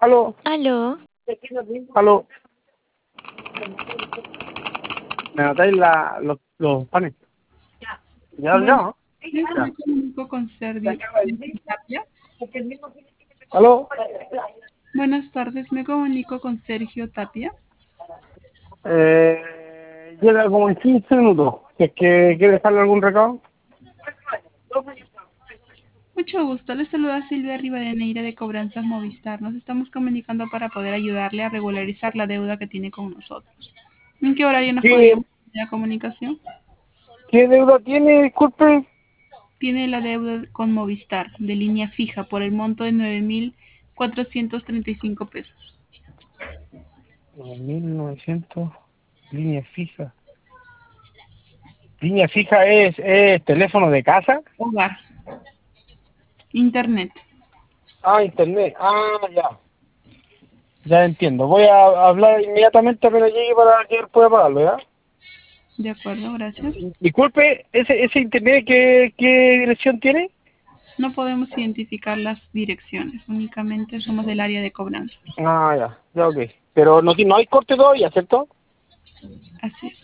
Aló, Aló, aló. ¿Me notáis los panes? ¿Ya, Buenas ya? tardes, Ya. me comunico con Sergio Tapia. ¿Aló? Buenas tardes, me comunico con Sergio Tapia. Llega como en 15 minutos. Si es que quiere dejarle algún recado. Mucho gusto, le saluda Silvia Rivadeneira de Cobranzas Movistar. Nos estamos comunicando para poder ayudarle a regularizar la deuda que tiene con nosotros. ¿En qué horario nos ¿Qué, podríamos tener la comunicación? qué deuda tiene? Disculpe. Tiene la deuda con Movistar de línea fija por el monto de 9.435 pesos. 1900. Línea fija. Línea fija es teléfono de casa. Hogar, internet. Ah, internet. Ah, ya. Ya entiendo. Voy a hablar inmediatamente apenas llegue para que él pueda pagarlo, ¿ya? De acuerdo, gracias. Disculpe, ¿ese internet qué dirección tiene? No podemos identificar las direcciones, únicamente somos del área de cobranza. Ah, ya, ok. Pero no hay corte todavía, ¿cierto? Así es.